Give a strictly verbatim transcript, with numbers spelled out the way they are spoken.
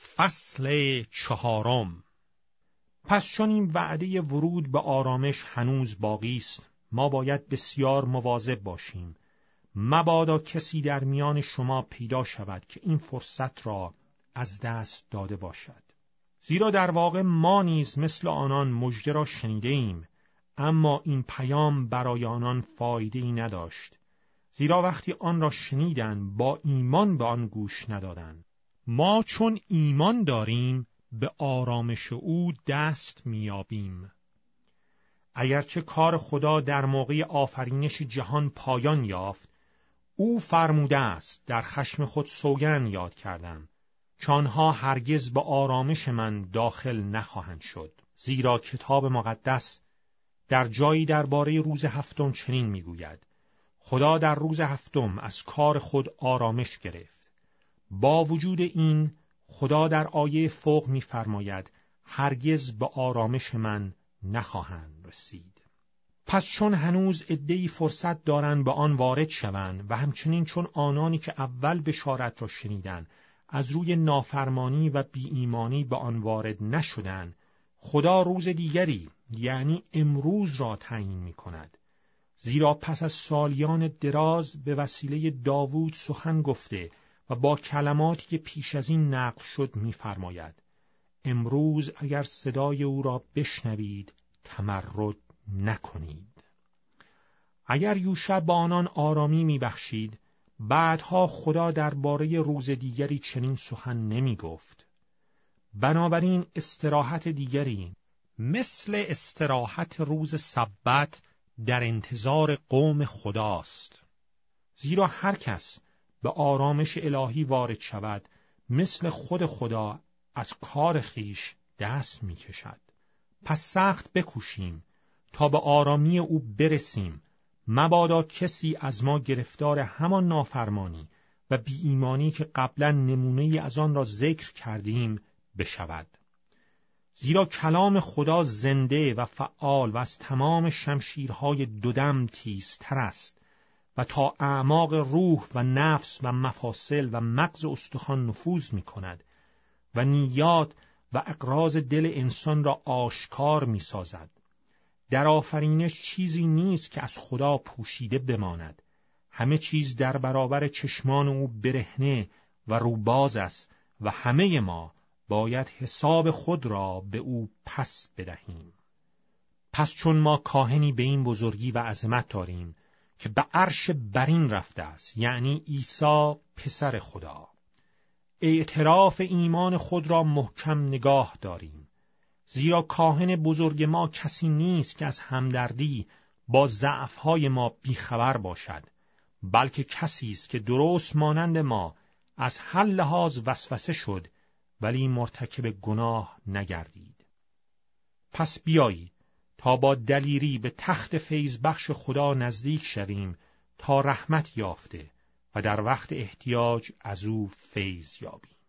فصل چهارم. پس چون این وعده ورود به آرامش هنوز باقی است، ما باید بسیار مواظب باشیم. مبادا کسی در میان شما پیدا شود که این فرصت را از دست داده باشد. زیرا در واقع ما نیز مثل آنان مژده را شنیده ایم، اما این پیام برای آنان فایده‌ای نداشت. زیرا وقتی آن را شنیدند با ایمان به آن گوش ندادند. ما چون ایمان داریم به آرامش او دست می‌یابیم. اگرچه کار خدا در موقع آفرینش جهان پایان یافت، او فرموده است در خشم خود سوگند یاد کردم که آنها هرگز به آرامش من داخل نخواهند شد. زیرا کتاب مقدس در جایی درباره روز هفتم چنین می‌گوید: خدا در روز هفتم از کار خود آرامش گرفت. با وجود این خدا در آیه فوق می‌فرماید هرگز به آرامش من نخواهند رسید. پس چون هنوز عده‌ای فرصت دارند به آن وارد شوند و همچنین چون آنانی که اول بشارت را شنیدند از روی نافرمانی و بی ایمانی به آن وارد نشدند، خدا روز دیگری یعنی امروز را تعیین می‌کند. زیرا پس از سالیان دراز به وسیله داوود سخن گفته و با کلماتی که پیش از این نقل شد می‌فرماید: امروز اگر صدای او را بشنوید تمرد نکنید. اگر یوشع با آنان آرامی می‌بخشید، بعدها خدا درباره روز دیگری چنین سخن نمی‌گفت. بنابراین استراحت دیگری مثل استراحت روز سبت در انتظار قوم خداست. زیرا هر کس به آرامش الهی وارد شود مثل خود خدا از کار خیش دست می کشد. پس سخت بکوشیم تا به آرامی او برسیم، مبادا کسی از ما گرفتار همان نافرمانی و بی ایمانی که قبلا نمونه از آن را ذکر کردیم بشود. زیرا کلام خدا زنده و فعال و از تمام شمشیرهای دودم تیزتر است و تا اعماق روح و نفس و مفاصل و مغز استخوان نفوذ می کند و نیات و اغراض دل انسان را آشکار می سازد. در آفرینش چیزی نیست که از خدا پوشیده بماند. همه چیز در برابر چشمان او برهنه و روباز است و همه ما باید حساب خود را به او پس بدهیم. پس چون ما کاهنی به این بزرگی و عظمت داریم که به عرش برین رفته است، یعنی عیسی پسر خدا، اعتراف ایمان خود را محکم نگاه داریم. زیرا کاهن بزرگ ما کسی نیست که از همدردی با ضعف‌های ما بیخبر باشد، بلکه کسی است که درست مانند ما از هر لحاظ وسوسه شد ولی مرتکب گناه نگردید. پس بیایید تا با دلیری به تخت فیض بخش خدا نزدیک شویم تا رحمت یافته و در وقت احتیاج از او فیض یابیم.